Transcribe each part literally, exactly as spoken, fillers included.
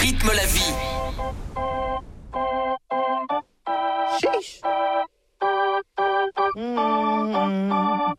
rythme la vie. Sheesh. Mm.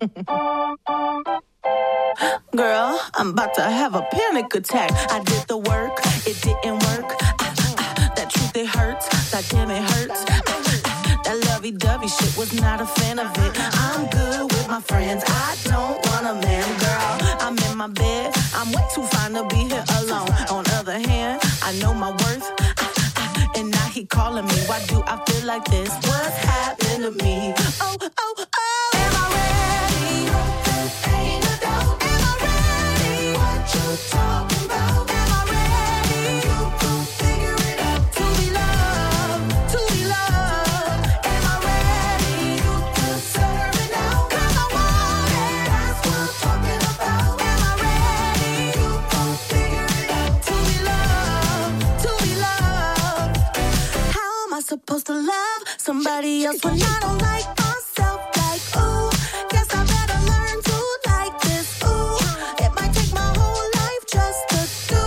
Girl, I'm about to have a panic attack. I did the work, it didn't work. Ah, ah, that truth, it hurts. That damn, it hurts. Ah, ah, that lovey-dovey shit, was not a fan of it. I'm good with my friends. I don't want a man, girl. I'm in my bed. I'm way too fine to be here alone. On the other hand, I know my worth. Ah, ah, and now he calling me. Why do I feel like this? What's happening to me? Oh, oh, oh. Am I ready? Ain't a doubt. Am I ready? What you talking about? Am I ready? You gon' figure it out. To be loved, to be loved. Am I ready? You deserve it now. 'Cause I want it. That's what I'm talking about. Am I ready? You gon' figure it out. To be loved, to be loved. How am I supposed to love somebody else when I don't like myself? Like, ooh, guess I better learn to like this. Ooh, it might take my whole life just to do.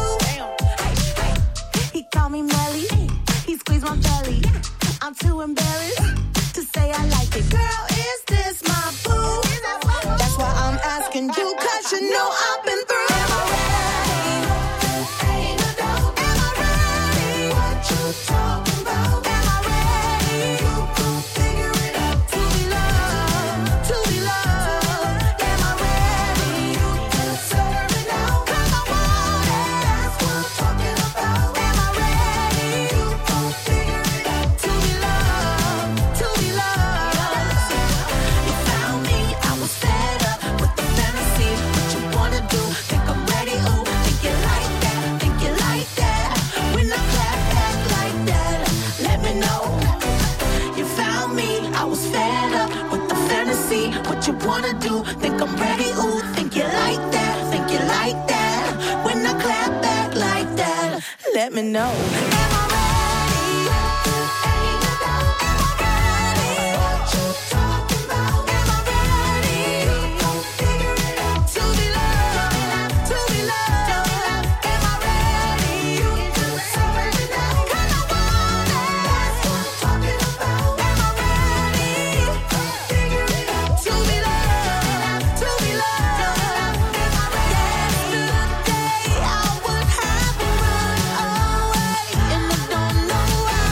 He called me Melly, he squeezed my belly. I'm too embarrassed to say I like it. Girl, is this my boo? That's why I'm asking you, 'cause you know I've been through. Am I ready? Ain't a doubt. Am I ready? What you talking about? Am I ready? You gon' figure it out. To be loved, to be loved. Am I ready? You deserve it now. 'Cause I want it. That's what I'm talking about. Am I ready? You gon' figure it out. To be loved, to be loved. You found me, I was fed up with the fantasy. What you wanna do? Think I'm ready? Ooh, think you like that? Think you like that? When I clap back like that, let me know. You found me, I was fed up with the fantasy. What you wanna do? Think I'm ready? Ooh, think you like that? Think you like that? When I clap back like that, let me know. Am I ready? Ain't a doubt. Am I ready? What you talking about? Am I ready? You gon' figure it out. To be loved, to be loved. Am I ready? You deserve it now. 'Cause I want it. That's what I'm talking about. Am I ready? You gon' figure it out. To be loved, to be loved. Am I ready? Yesterday I would have run away, and I don't know why.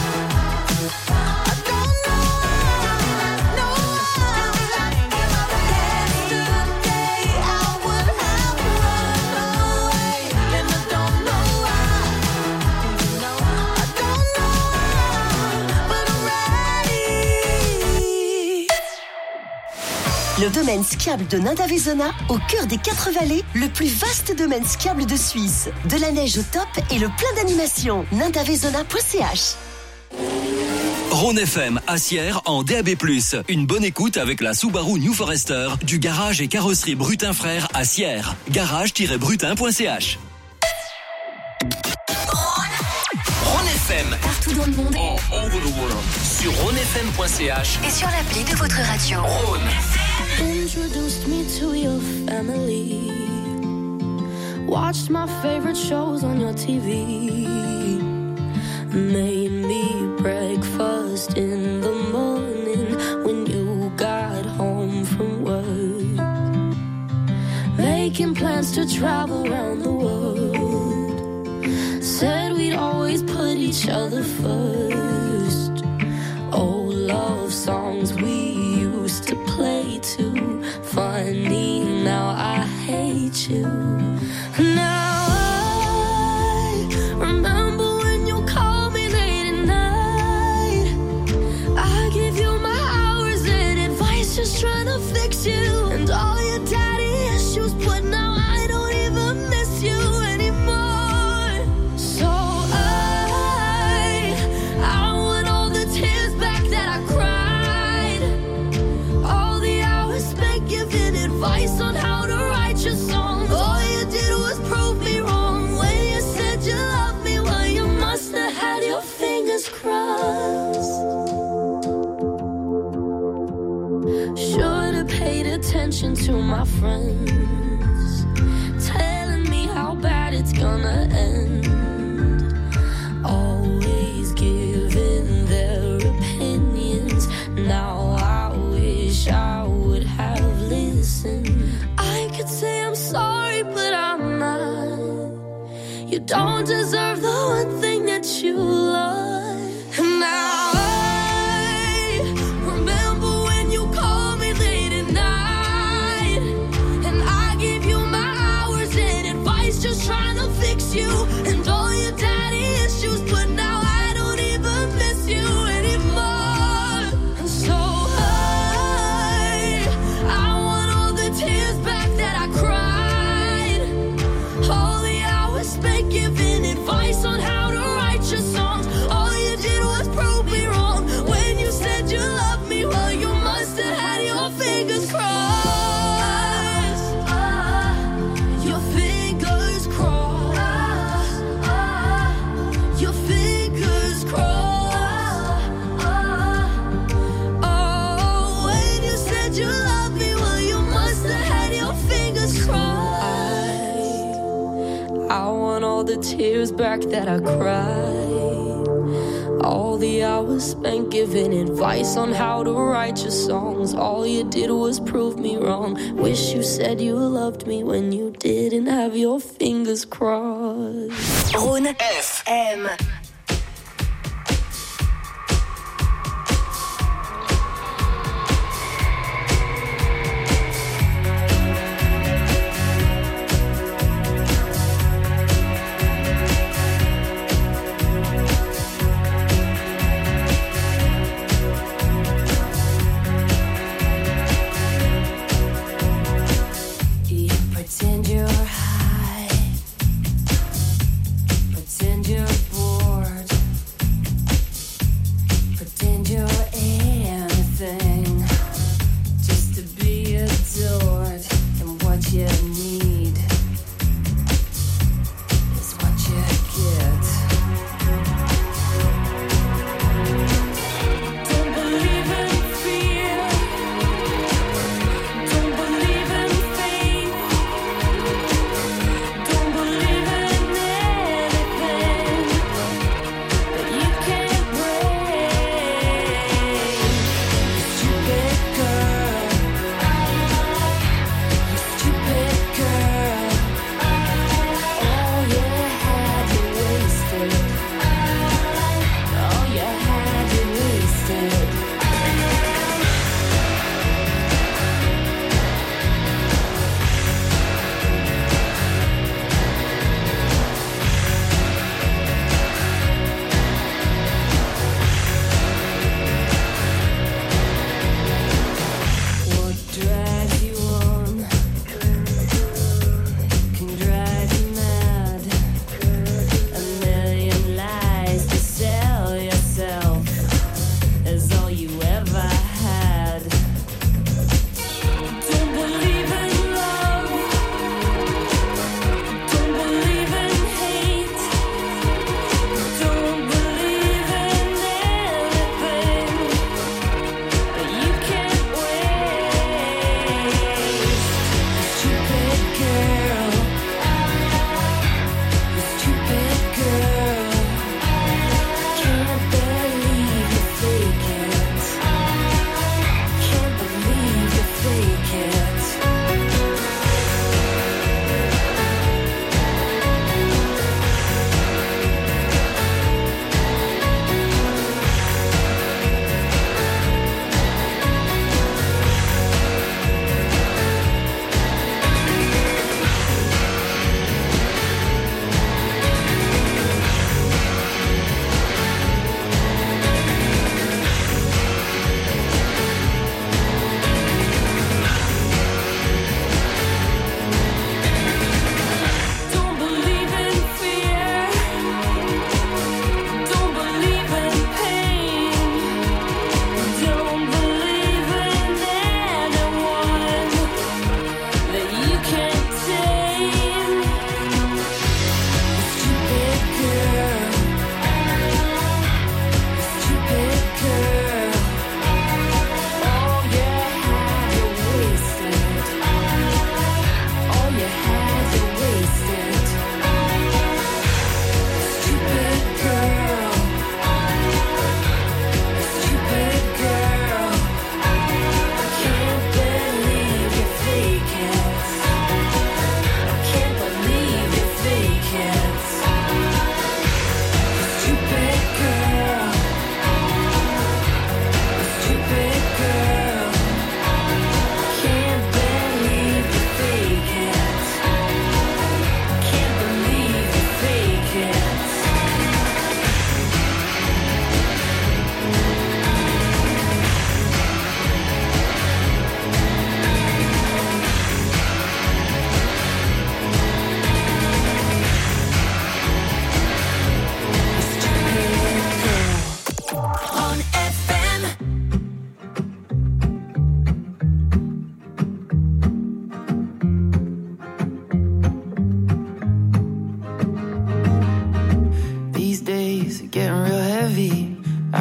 I don't know why. No why. Am I ready? Yesterday I would have run away, and I don't know why. I don't know why, but I'm ready. Le domaine skiable de Nanda-Vezona, au cœur des quatre vallées, le plus vaste domaine skiable de Suisse. De la neige au top et le plein d'animations. nanda vezona point c h. Rhône F M à Sierre en D A B plus. Une bonne écoute avec la Subaru New Forester du garage et carrosserie Brutin Frères à Sierre. garage tiret brutin point c h. Rhône F M. Partout dans le monde. All over the world. Sur rhône f m point c h. Et sur l'appli de votre radio. Rhône. Introduced me to your family. Watched my favorite shows on your T V. Made me breakfast in the morning when you got home from work. Making plans to travel around the world. Said we'd always put each other first. Old love songs we used to play too. Funny, now I hate you. Now I remember when you called me late at night. I give you my hours and advice, just trying to fix you. And all your daddy issues, but now I don't even miss you anymore. So I, I want all the tears back that I cried. All the hours spent giving advice on how to write your songs. All you did was prove me wrong when you said you loved me. Well, you must have had your fingers crossed. Should've paid attention to my friends, telling me how bad it's gonna end. don't deserve the one thing that you love. And now I remember when you called me late at night, and I gave you my hours and advice, just trying to fix you and all your daddy issues. But now I don't even miss you anymore. And so I, I want all the tears back that I cried, all the hours spent giving advice on how to write your songs. All you did was prove me wrong when you said you loved me. Well, you must have had your fingers crossed. Your fingers crossed. Your fingers crossed. Oh, when you said you loved me, well, you must have had your fingers crossed. I want all the tears back that I cried, all the hours spent giving advice on how to write your songs. All you did was prove me wrong. Wish you said you loved me when you didn't have your fingers crossed. Rhône F M. You pretend you're high, pretend you're bored.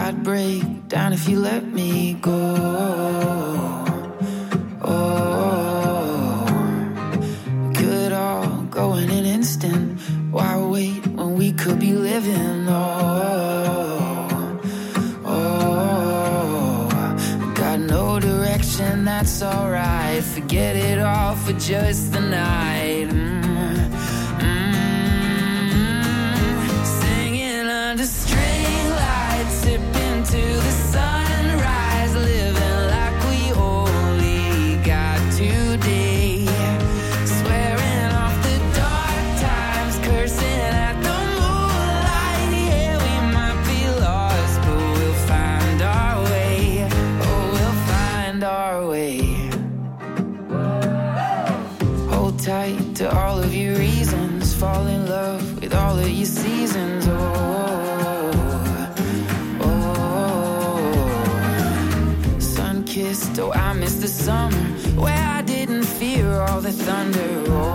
I'd break down if you let me go. Oh, it could all go in an instant. Why wait when we could be living? Oh, oh, got no direction, that's alright. Forget it all for just the night. Mm. Under string lights, sipping to the sunrise, living like we only got today. Swearing off the dark times, cursing at the moonlight. Yeah, we might be lost, but we'll find our way. Oh, we'll find our way. Hold tight to all of your reasons, fall in love with all of your seasons. Oh, kissed, oh, I miss the summer where I didn't fear all the thunder. Oh,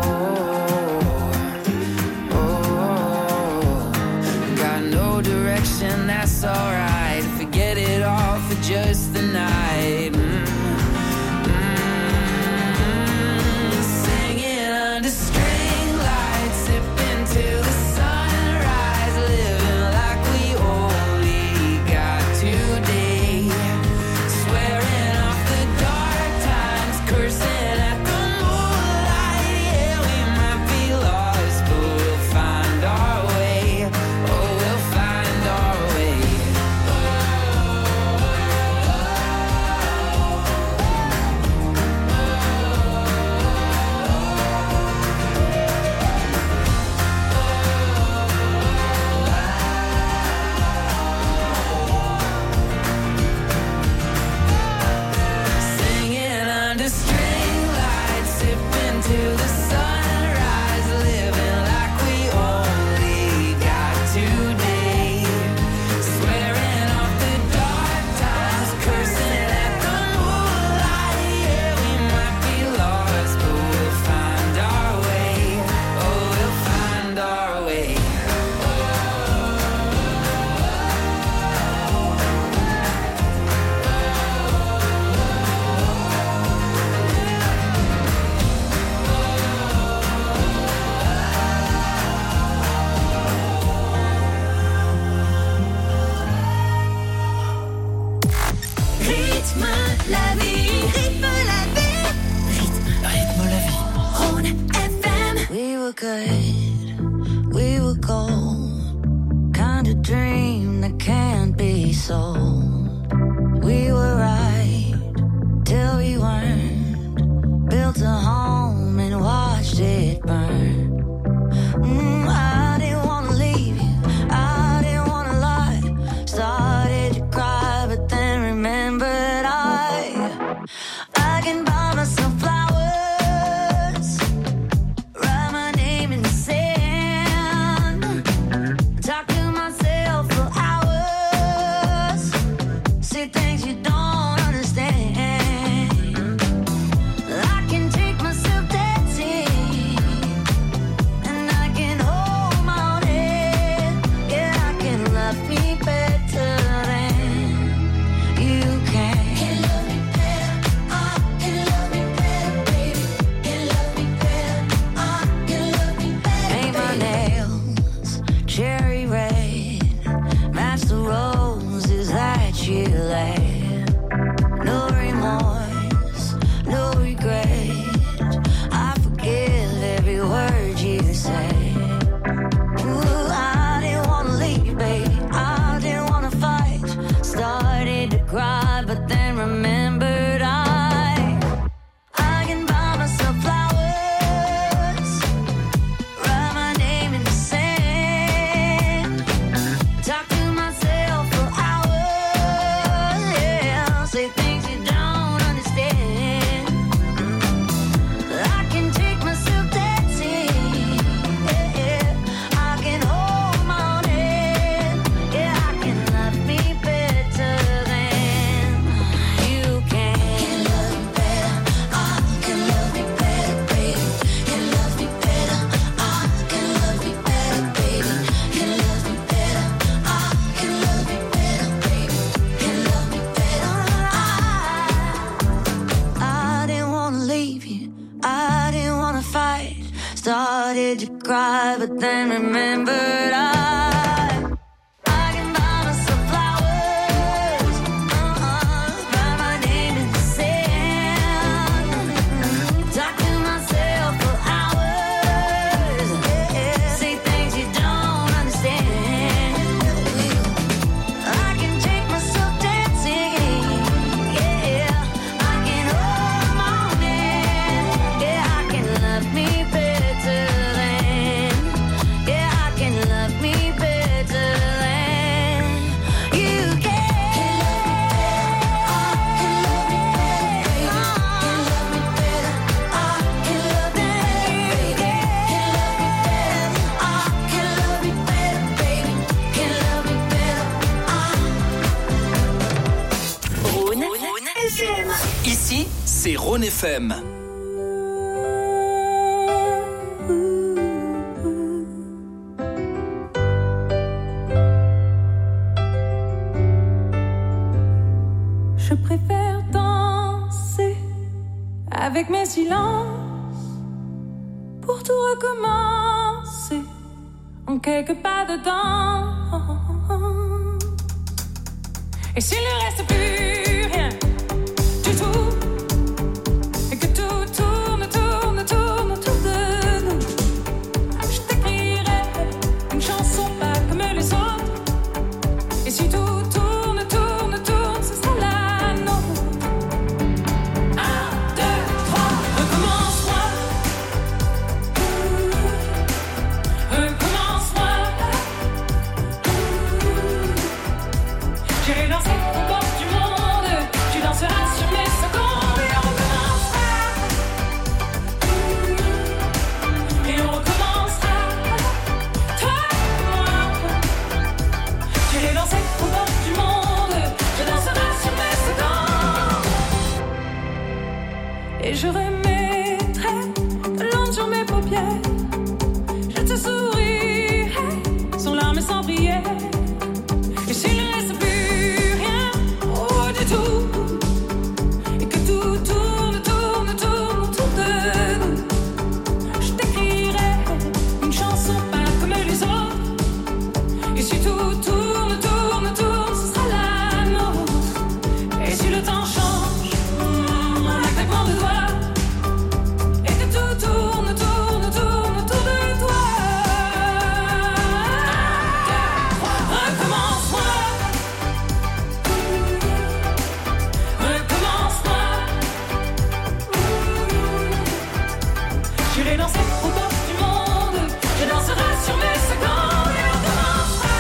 oh, got no direction, that's alright. Forget it all for just the night. Mm, mm, singing under string lights, sipping to the sunrise, living like we only got today. Swearing off the dark times, cursing at the moonlight. Yeah, we might be lost, but we'll find our way. Oh, we'll find our way. Singing under string lights, sipping to the sunrise, living like we only got today. Swearing off the dark times, cursing at the moonlight. Yeah, we might be lost, but we'll find our way. Oh, we'll find our way. Rythme la vie, rythme la vie, Rythme la vie. Rhône F M. We were good, we were gold, kind of dream that can't be sold. We were right till we weren't, built a home and watched it burn. Mm, I didn't wanna leave you, I didn't wanna lie. Started to cry, but then remembered I, I can buy myself flowers, write my name in the sand, talk to myself for hours, say things you don't understand. I can take myself dancing, and I can hold my own head. Yeah, I can love me better than you can. Can love me better, I can love me better, baby. Can love me better, I can love me better, Paint my baby. nails cherry red, match the roses that you left. No remorse, no regret, I forgive every word you said. Ooh, I didn't wanna leave, baby, I didn't wanna fight. Started to cry, but then remembered I, I can buy myself flowers, write my name in the sand, talk to myself for hours. everything remembered. I, I can buy myself flowers, uh-uh, write my name in the sand, talk to myself for hours, yeah, say things you don't understand. I can take myself dancing, yeah, I can hold my hand, yeah, I can love me better than, yeah, I can love me better than you can. I can love me better, can love me better, I can love me better, can love me better, baby, can love me better, Rhône, Rhône F M. Ici, c'est Rhône F M. Je préfère danser avec mes silences pour tout recommencer en quelques pas de danse. Et s'il ne reste plus rien du tout, et que tout tourne, tourne, tourne autour de nous, je t'écrirai une chanson pas comme les autres. Et si tout tourne, tourne, tourne, ce sera la nôtre. Un, deux, trois, recommence-moi. Recommence-moi. J'irai danser au bord du monde. Tu danseras sur mes secondes. Et on recommencera. Et on recommencera. Toi et moi. J'irai danser au bord du monde. Je danserai sur mes secondes. Et je remettrai de l'ombre sur mes paupières. Je te sourirai sans larmes et sans prière. Et s'il ne reste plus rien, oh du tout, et que tout tourne, tourne, tourne autour de nous, je t'écrirai une chanson pas comme les autres. Et si tout tourne, tourne, tourne, ce sera la nôtre. Et si le temps change, mm, un claquement de doigts, et que tout tourne, tourne, tourne autour de toi. Recommence-moi. Recommence-moi. J'irai danser au bord du monde. Je danserai sur mes secondes. Et on recommencera.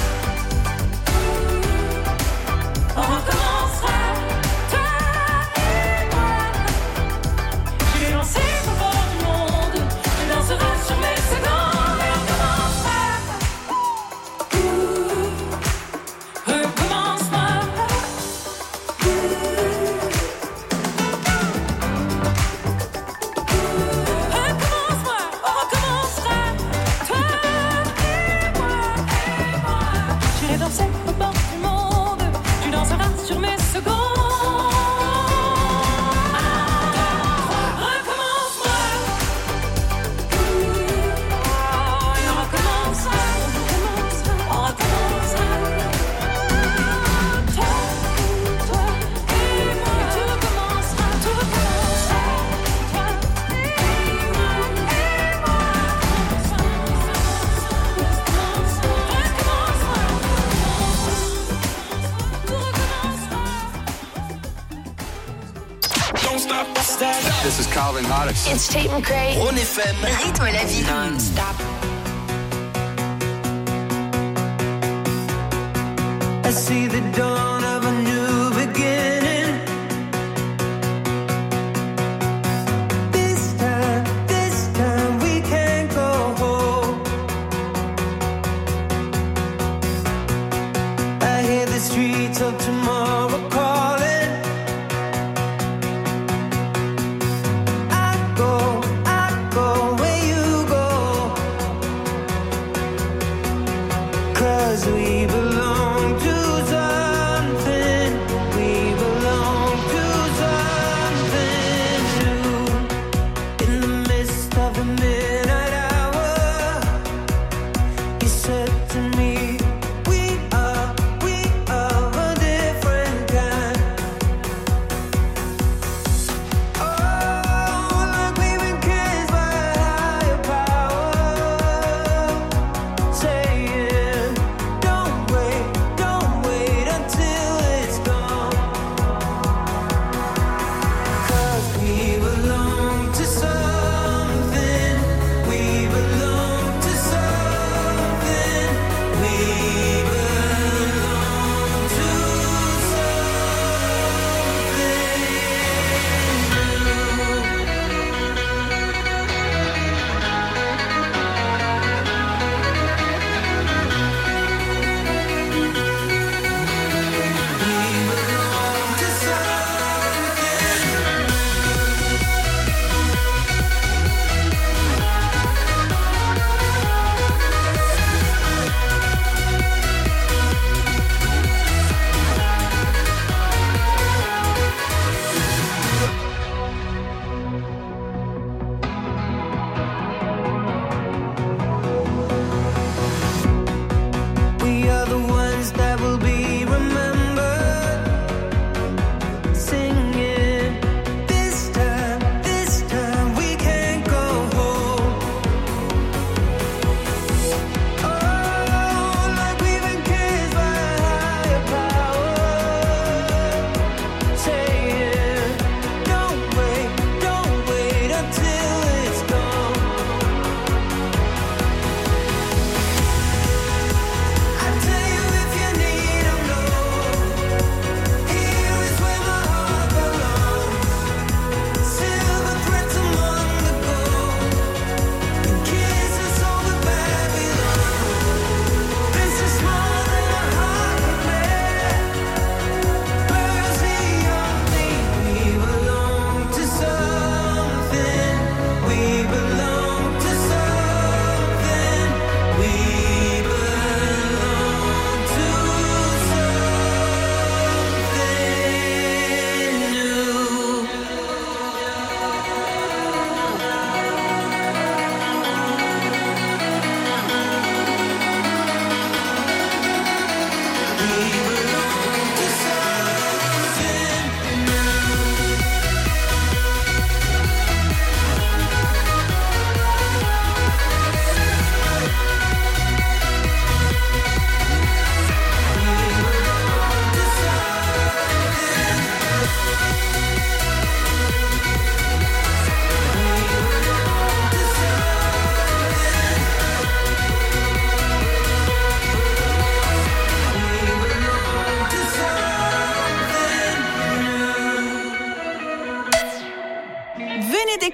On recommencera. Toi et moi. J'irai danser au bord du monde. Je danserai sur mes secondes. Et on recommencera. Recommence-moi. Recommence-moi, on recommencera. Toi et moi, et moi. J'irai danser au bord du monde. Tu danseras sur mes secondes. Recommence-moi. Et on recommencera. On recommencera. Toi, toi et moi. Tout recommencera, tout recommencera. Toi et moi, et moi. This is Calvin Harris. It's Tate McRae. Rhône F M. Rythme la vie non-stop. I see the dawn of a new beginning. This time, this time we can't go home. I hear the streets of tomorrow calling. I go, I go where you go. 'Cause we belong to something. We belong to something new. In the midst of the midnight hour,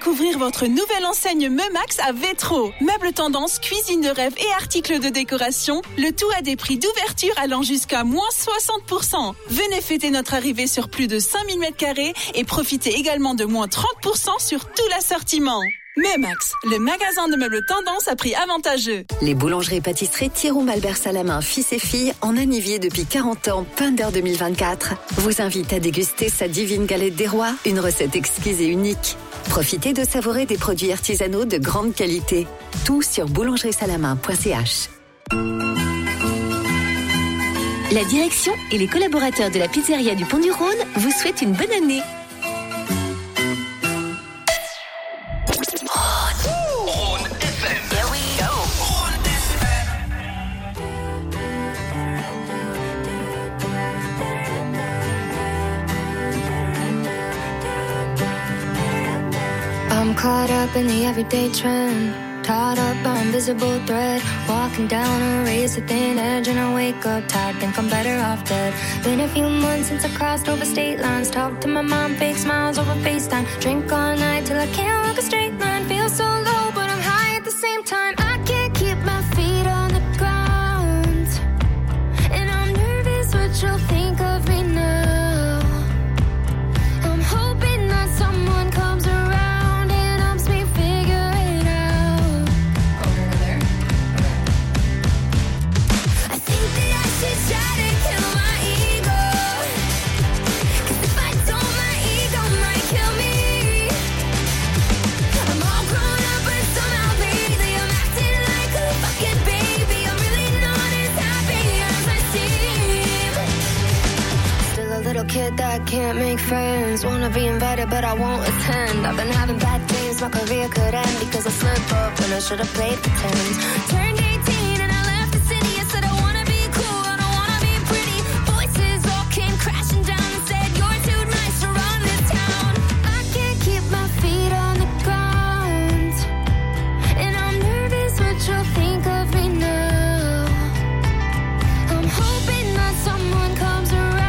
découvrir votre nouvelle enseigne Meumax à Vétro. Meubles tendance, cuisine de rêve et articles de décoration, le tout à des prix d'ouverture allant jusqu'à moins soixante pour cent. Venez fêter notre arrivée sur plus de cinq mille mètres carrés et profitez également de moins trente pour cent sur tout l'assortiment. Meumax, le magasin de meubles tendance à prix avantageux. Les boulangeries et pâtisseries Thierry Malbert Salamin, fils et filles, en Anivier depuis quarante ans, Pinder deux mille vingt-quatre, vous invite à déguster sa divine galette des rois, une recette exquise et unique. Profitez de savourer des produits artisanaux de grande qualité. Tout sur boulangerie salamin point c h. La direction et les collaborateurs de la pizzeria du Pont du Rhône vous souhaitent une bonne année. I'm caught up in the everyday trend, tied up by invisible thread, walking down a razor thin edge, and I wake up tired, think I'm better off dead. Been a few months since I crossed over state lines, talked to my mom, fake smiles over FaceTime, drink all night till I can't walk a straight line, feel so low but I'm high at the same time. I can't keep my feet on the ground, and I'm nervous what you'll think of me now. I'm hoping that someone comes around. Little kid that can't make friends, wanna be invited but I won't attend. I've been having bad days, my career could end because I slipped up when I should've played pretend. Turned eighteen and I left the city, I said I wanna be cool, I don't wanna be pretty. Voices all came crashing down and said you're too nice to run this town. I can't keep my feet on the ground, and I'm nervous what you'll think of me now. I'm hoping that someone comes around.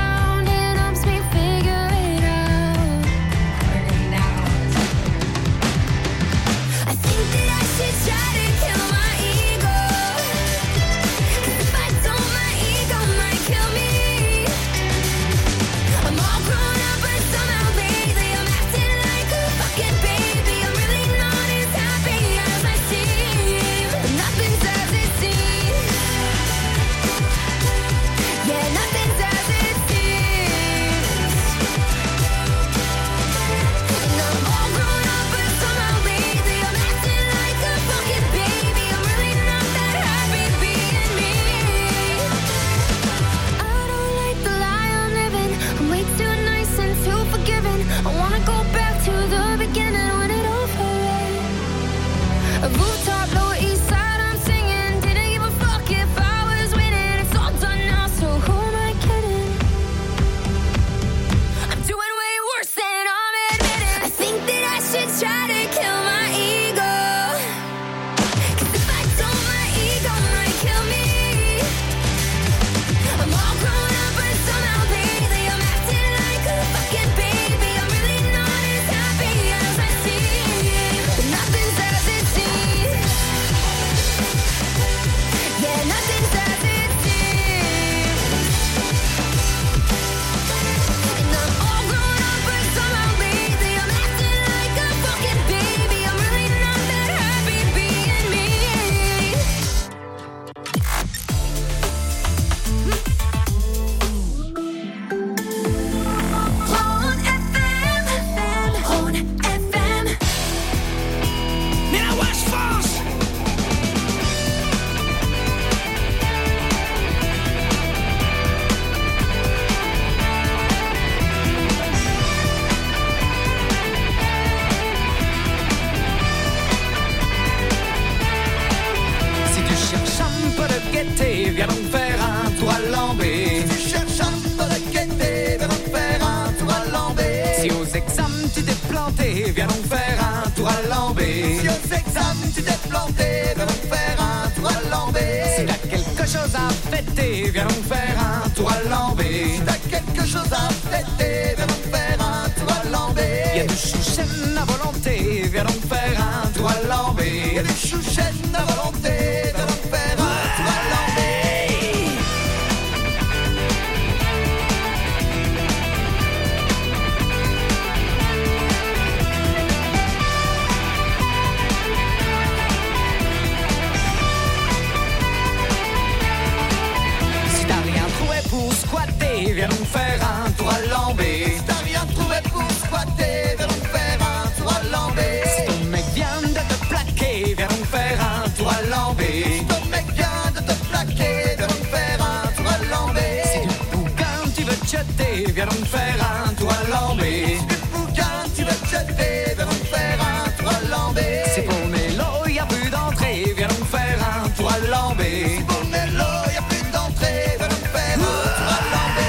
I wanna go back to the beginning when it all felt right. A rooftop, Lower East Side, I'm singing. Didn't give a fuck if I was winning. It's all done now, so who am I kidding? I'm doing way worse than I'm admitting. I think that I should try to kill my ego, 'cause if I don't, my ego might kill me. I'm all grown up, but somehow lately I'm acting like a fucking baby. Viens donc faire un tour à l'embé. Si tu cherches un peu de gaieté, viens donc faire un tour à l'embé. Si aux examens tu t'es planté, viens donc faire un tour à l'embé. Si aux examens tu t'es planté, viens donc faire un tour à l'embé. Si t'as quelque chose à fêter, viens donc faire un tour à l'embé. Si t'as quelque chose à fêter, viens donc faire un tour à l'embé. Y'a du chouchen à volonté, viens donc faire un tour à Lambé. Si t'as rien trouvé pour squatter, viens donc faire un tour à Lambé. Si ton mec vient de te plaquer, viens donc faire un tour à Lambé. Si ton mec vient de te plaquer, viens donc faire un tour à Lambé. Si du bouquin tu veux te jeter, viens donc faire un tour à Lambé. Si du bouquin tu veux te jeter, viens donc faire un tour à Lambé. Si pour le mélo y a plus d'entrée, viens donc faire un tour à Lambé. Si pour le mélo y a plus d'entrée, viens donc faire un tour à Lambé.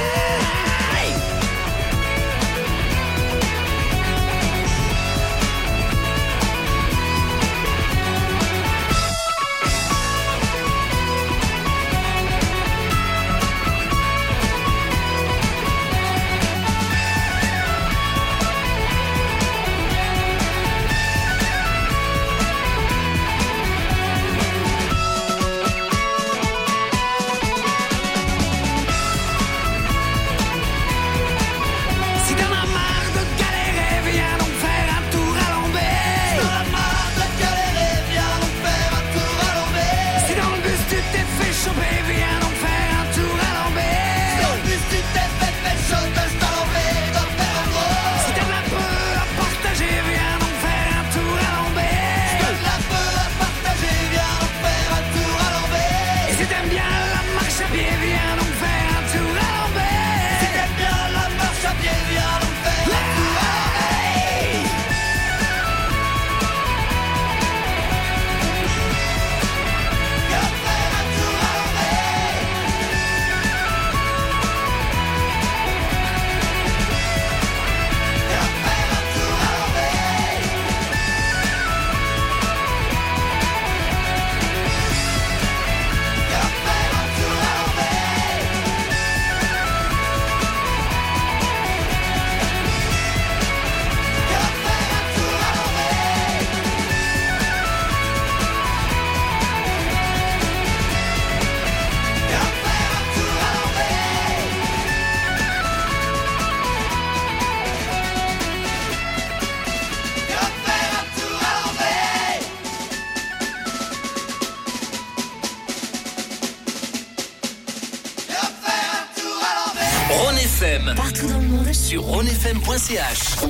Rhône F M. Partout dans le monde. Sur rhône f m point c h.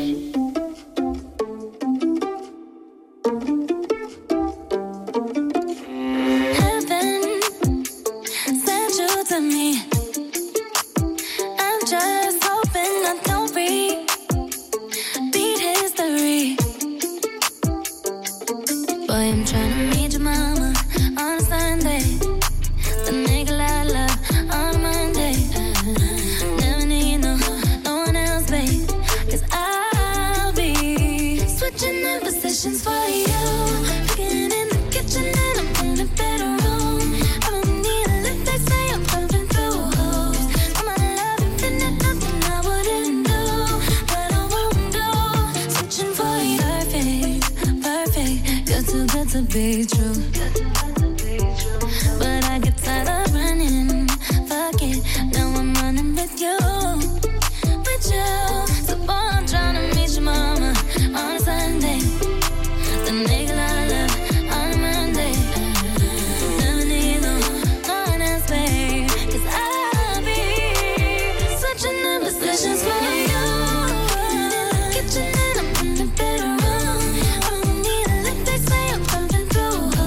Be true, but I get tired of running. Fuck it, now I'm running with you, with you. So boy, I'm tryna meet your mama on a Sunday. The nigga I love on a Monday. Never need no one else, babe, 'cause I'll be switching up positions for you. In the kitchen and I'm in the bedroom. I don't need a lick, they say I'm pumping through.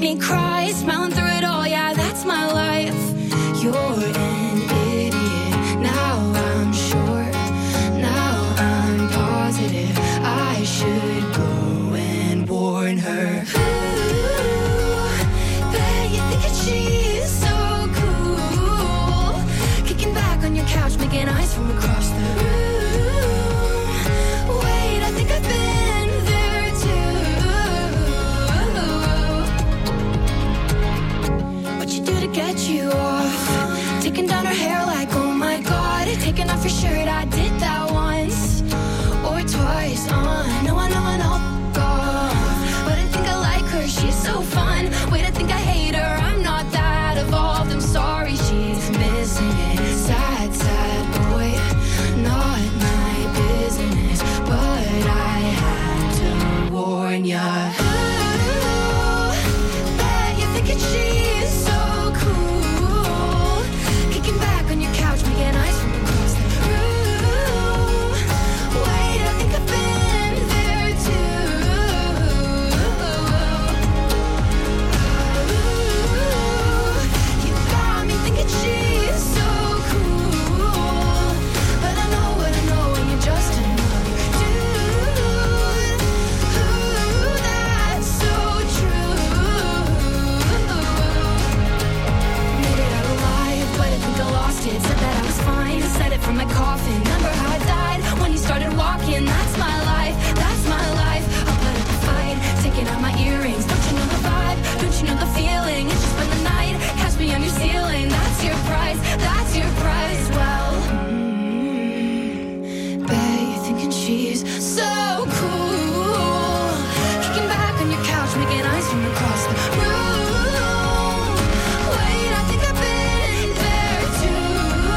me cry, smiling through it all, yeah, that's my life. You're an idiot, now I'm sure, now I'm positive, I should go and warn her. Ooh, bet you think that she's so cool, kicking back on your couch, making eyes from across the room. Wait, I think I've been there too. What you do to get you off? Taking down her hair like, oh my god. Taking off your shirt, I did that once or twice. Uh, no, I know, I know. But I think I like her, she's so fun. Wait, I think I hate her, I'm not that evolved. I'm sorry, she's missing it. Sad, sad boy, not my business, but I had to warn ya. Ooh, bet you're thinking she's so cool, kicking back on your couch, making eyes from across the room. Wait, I think I've been there too. Ooh, you got me thinking she's so cool, but I know what I know, and you're just another dude. Ooh, that's so true. Made it out alive, but I think I lost it. Said that I was fine, said it from my coffin. Remember how I died when you started walking? That's my life, that's my life. I'll put up a fight, taking out my earrings. Don't you know the vibe? Don't you know the feeling? It's just been the night, catch me on your ceiling. That's your price, that's your price. Well, mm, bet you're thinking she's so cool, kicking back on your couch, making eyes from across the room. Wait, I think I've been there too.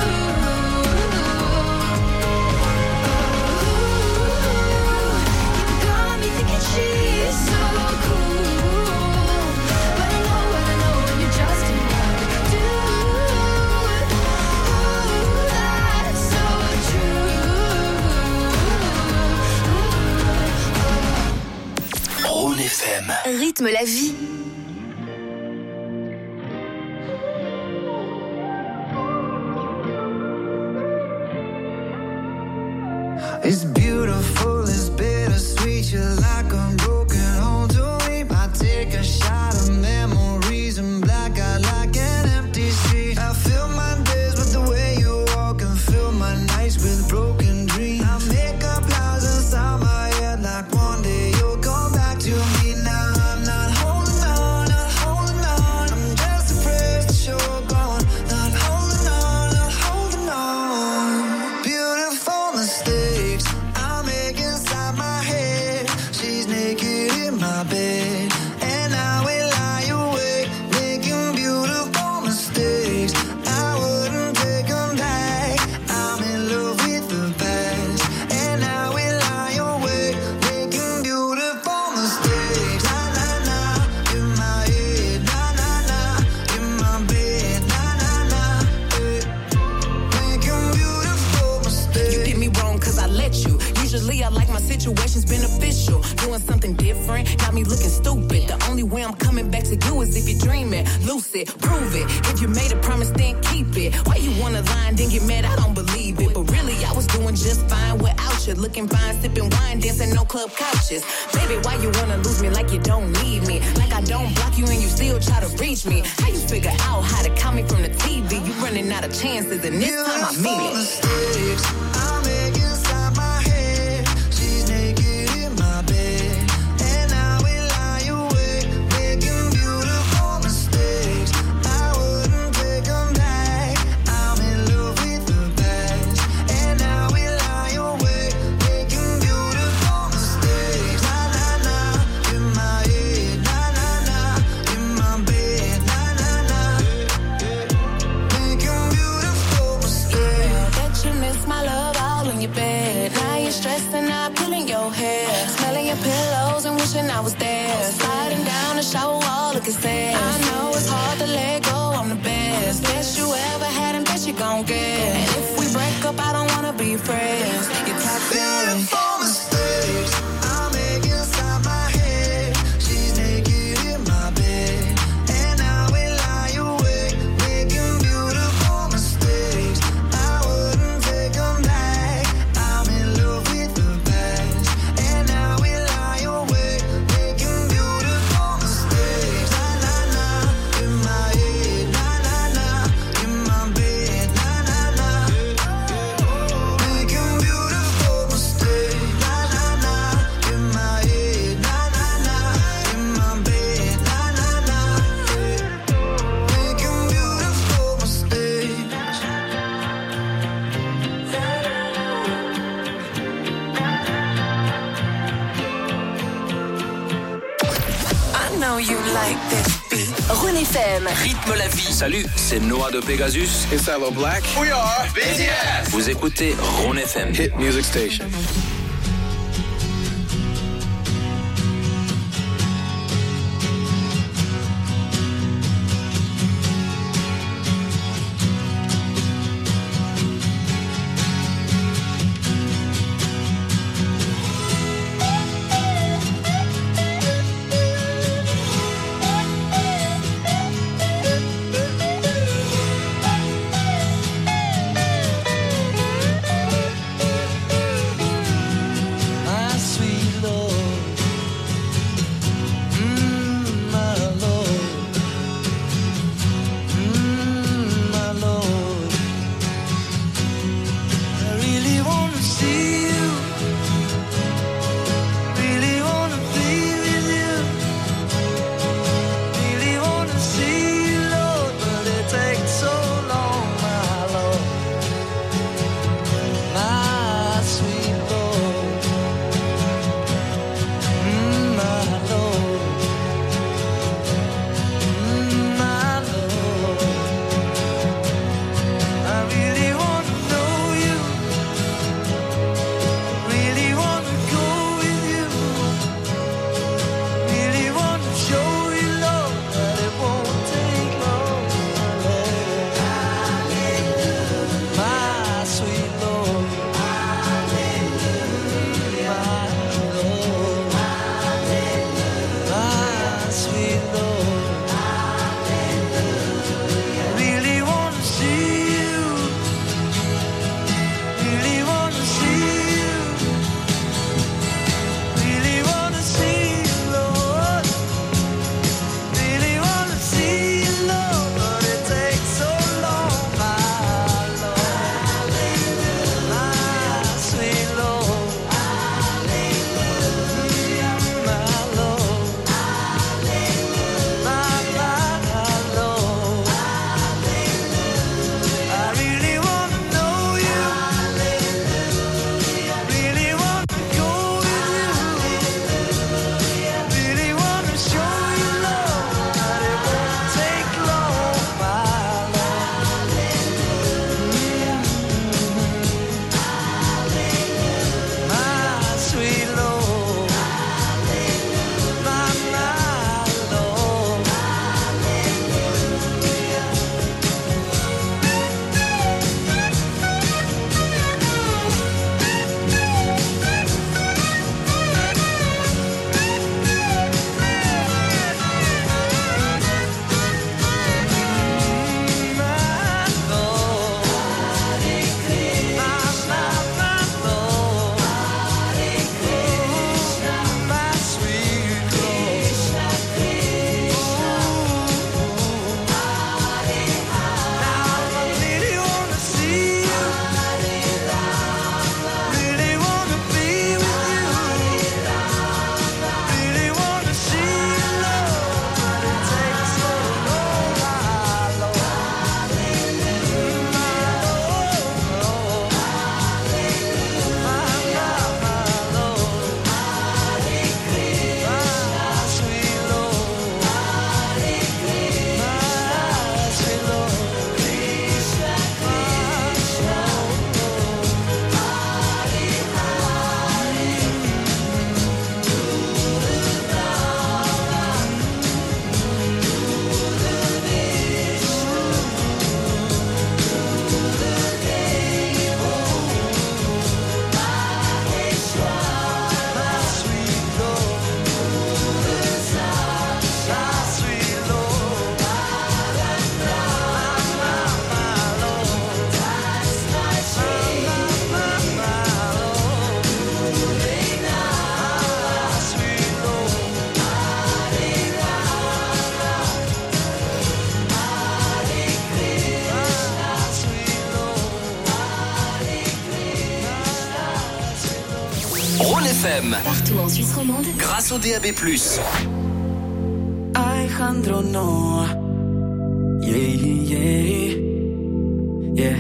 You got me thinking she's so cool, but I know what I know, and you're just another dude. Ooh, that's so true. Rhône F M. Rythme la vie. It's beautiful, it's bittersweet. You're like a broken home to me. I take a shot of memories and black out like an empty street. I fill my days with the way you walk and fill my nights with broken dreams. I make up lies inside my head like one day you'll come back to me. Now I'm not holding on, not holding on. I'm just afraid that you're gone. Not holding on, not holding on. Beautiful mistakes I make inside my head. She's naked in my bed, and I will lie awake, making beautiful mistakes. I wouldn't take them back. I'm in love with the past, and I will lie awake, making beautiful mistakes. Na na na, in my head. Na na na, in my bed. Na na na, eh. Making beautiful mistakes. You did me wrong cause I let you. Usually I like my situations beneficial. Doing something different, got me looking stupid. The only way I'm coming back to you is if you're dreaming. Lucid, prove it. If you made a promise, then keep it. Why you wanna lie and then get mad? I don't believe it. But really, I was doing just fine without you. Looking fine, sipping wine, dancing no club couches. Baby, why you wanna lose me like you don't need me? Like I don't block you and you still try to reach me. How you figure out how to count me from the T V? You running out of chances and this time I mean Beautiful it. mistakes I make inside my head. She's naked in my bed, and I will lie awake, making beautiful mistakes. I wouldn't take them back. I'm in love with the past, and I will lie awake, making beautiful mistakes. Na na na, in my head. Na na na, in my bed. Na na na, making beautiful mistakes. Bet you miss my love all in your bed. Now you're stressing out, pulling your hair, smelling your pillows and wishing I was there. Sliding down the shower wall, looking sad. I know it's hard to let go, I'm the best. Best you ever had and best you gon' get. And if we break up, I don't wanna be friends. You're toxic. Beautiful mistakes I make inside my head. She's naked in my bed, know you like this beat. Rhône F M. Rythme la vie. Salut, c'est Noah de Pegasus. It's Hello Black. We are B T S. Vous écoutez Rhône F M. Hit Music Station. Partout en Suisse romande. Grâce au D A B plus. Alejandro Noah. Yeah, yeah, yeah.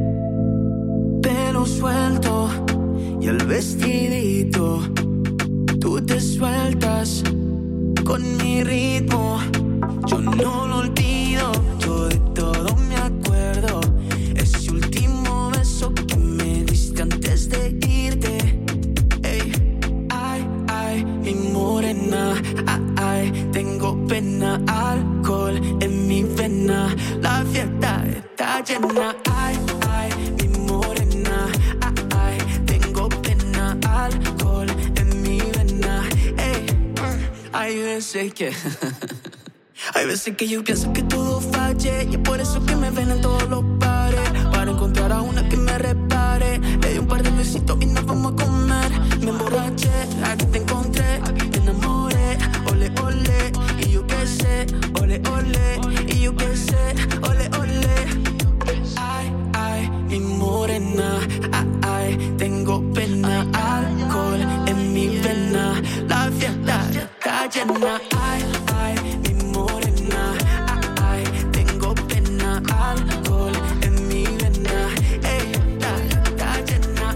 Pelo suelto y el vestidito. Tú te sueltas con mi ritmo. Yo no lo olvido, yo de todo me acuerdo. Ese último beso que me diste antes de irte. Ey, ay, ay, mi morena, ay, ay, tengo pena, alcohol en mi vena. La fiesta está llena, ay, ay, mi morena, ay, ay, tengo pena, alcohol en mi vena. Ey, hay veces que hay veces que yo pienso que todo falle y es por eso que me ven en todos los bares para encontrar a una que me repare. Le di un par de besitos y nos vamos a comer. Me emborraché, aquí te encontré, me enamoré, ole, ole, y yo qué sé, ole, ole, y yo qué sé, ole, ole. Ay, ay, mi morena, ay, ay, tengo pena, alcohol en mi vena. La fiesta está llena, ay, ay, mi morena, ay, ay, tengo pena, alcohol en mi vena. Ey, está, está llena.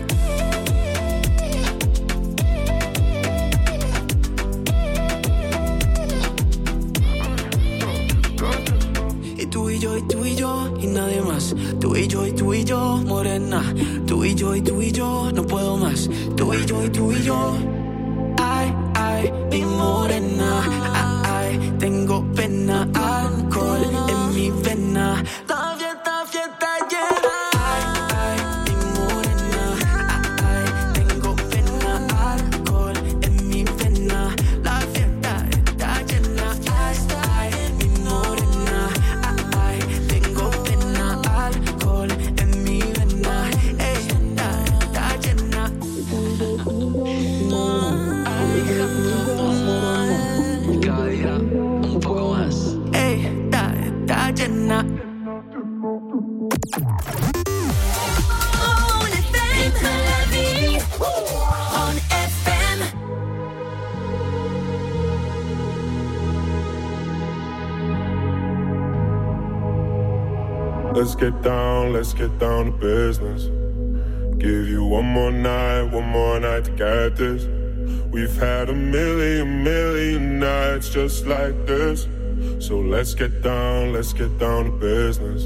Y tú y yo, y tú y yo, y nadie más. Tú y yo, y tú y yo, morena. Tú y yo, y tú y yo, no puedo más. Tú y yo, y tú y yo. Ay, ay, mi morena. Ay, ay, tengo pena, alcohol en mi vena. La fiesta, fiesta llena. Ay, ay, mi morena. Ay, ay, tengo pena, alcohol en mi vena. La fiesta está llena. Ay, ay, mi morena. Ay, ay, tengo pena, alcohol en mi vena. Ey, está, está llena. Cada día un poco más. Ey, está, está llena. Let's get down, let's get down to business. Give you one more night, one more night to get this. We've had a million, million nights just like this. So let's get down, let's get down to business.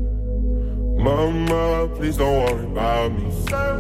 Mama, please don't worry about me.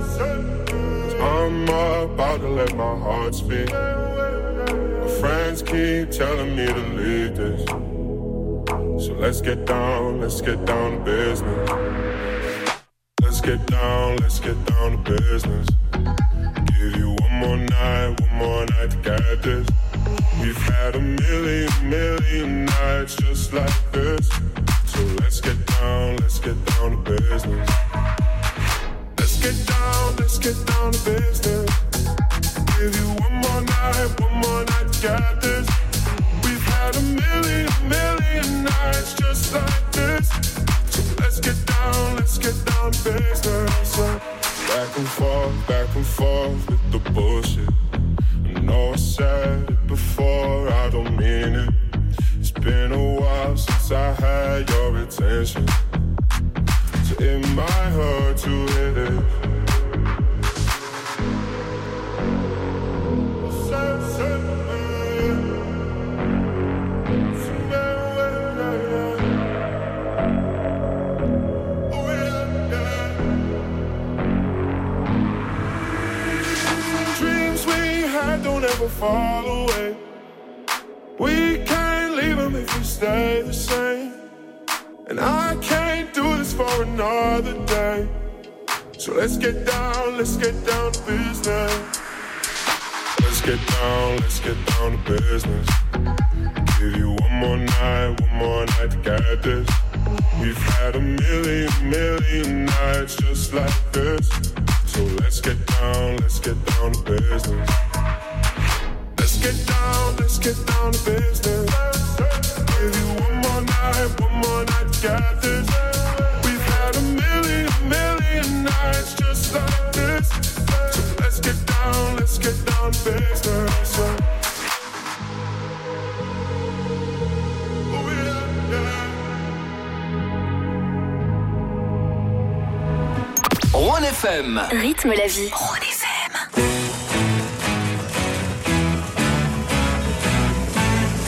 I'm about to let my heart speak. My friends keep telling me to leave this. So let's get down, let's get down to business. Let's get down, let's get down to business. Give you one more night, one more night to get this. We've had a million, million nights just like this. So let's get down, let's get down to business. Let's get down, let's get down to business. Give you one more night, one more night to get this. We've had a million, million nights just like this. So let's get down, let's get down to business. Back and forth, back and forth with the bullshit. I know I said it before, I don't mean it. It's been a while since I had your attention. So it might hurt to hit it. Don't ever fall away. We can't leave them if we stay the same. And I can't do this for another day. So let's get down, let's get down to business. Let's get down, let's get down to business. Give you one more night, one more night to get this. We've had a million, million nights just like this. So let's get down, let's get down to business. Let's get down, let's get down to business. Give you one more night, one more night to get this. We've had a million, million nights just like this. So let's get down, let's get down to business. Oh yeah, yeah. Rhône F M. Rythme la vie. Rhône F M.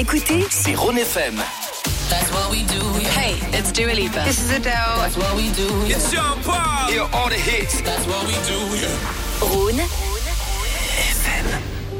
écoutez, c'est Rhône F M. That's what we do. Hey, it's Dua Lipa. This is Adele. That's what we do. It's Sean Paul. Here are all the hits. That's what we do. Rhône F M.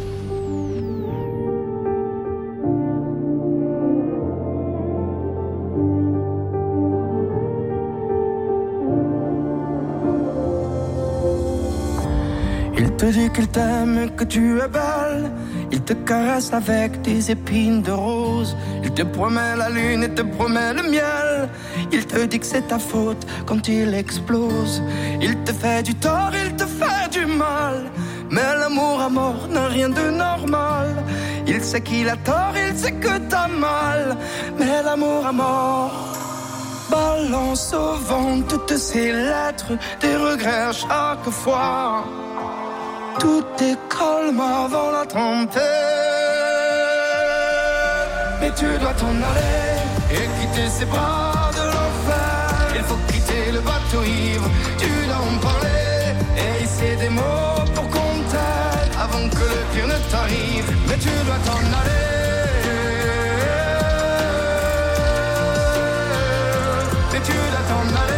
Il te dit qu'il t'aime, que tu es belle. Il te caresse avec des épines de rose. Il te promet la lune et te promet le miel. Il te dit que c'est ta faute quand il explose. Il te fait du tort, il te fait du mal. Mais l'amour à mort n'a rien de normal. Il sait qu'il a tort, il sait que t'as mal. Mais l'amour à mort balance au vent toutes ces lettres, des regrets à chaque fois. Tout est calme avant la tempête. Mais tu dois t'en aller et quitter ces bras de l'enfer. Il faut quitter le bateau ivre, tu dois en parler et hisser des mots pour qu'on t'aide avant que le pire ne t'arrive. Mais tu dois t'en aller. Mais tu dois t'en aller.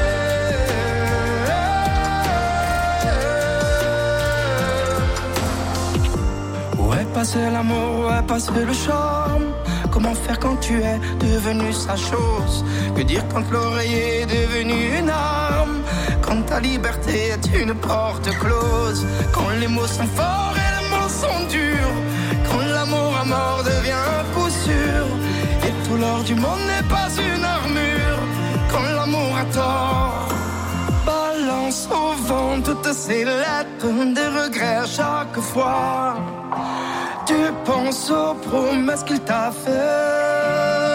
Passer l'amour, ouais, passer le charme. Comment faire quand tu es devenu sa chose? Que dire quand l'oreiller est devenu une arme? Quand ta liberté est une porte close? Quand les mots sont forts et les mots sont durs? Quand l'amour à mort devient un coup sûr? Et tout l'or du monde n'est pas une armure? Quand l'amour a tort balance au vent toutes ces lettres, des regrets à chaque fois. Tu penses aux promesses qu'il t'a fait.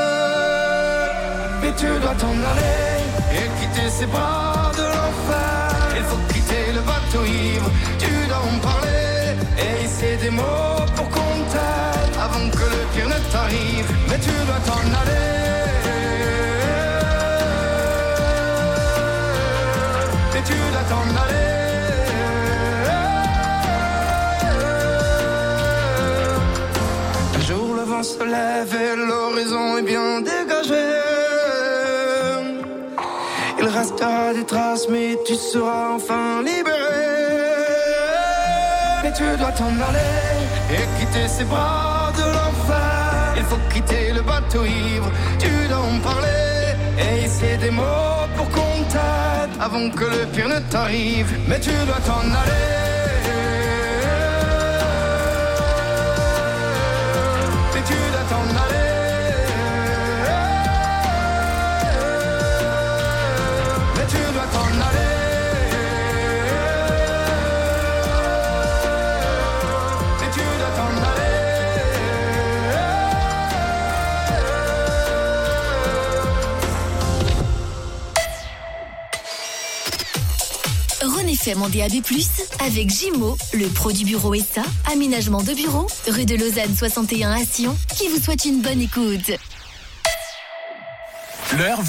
Mais tu dois t'en aller et quitter ces bras de l'enfer. Il faut quitter le bateau ivre, tu dois en parler et hisser des mots pour qu'on t'aide avant que le pire ne t'arrive. Mais tu dois t'en aller. Mais tu dois t'en aller. Se lève et l'horizon est bien dégagé. Il restera des traces mais tu seras enfin libéré. Mais tu dois t'en aller et quitter ces bras de l'enfer. Il faut quitter le bateau ivre, tu dois en parler et hisser des mots pour qu'on t'aide avant que le pire ne t'arrive. Mais tu dois t'en aller. Tu dois t'en aller. Mais tu dois t'en aller. Mais tu dois t'en aller. Rhône F M en D A B plus, avec Gimo, le pro du bureau S A, aménagement de bureau, rue de Lausanne soixante et un à Sion, qui vous souhaite une bonne écoute. L'heure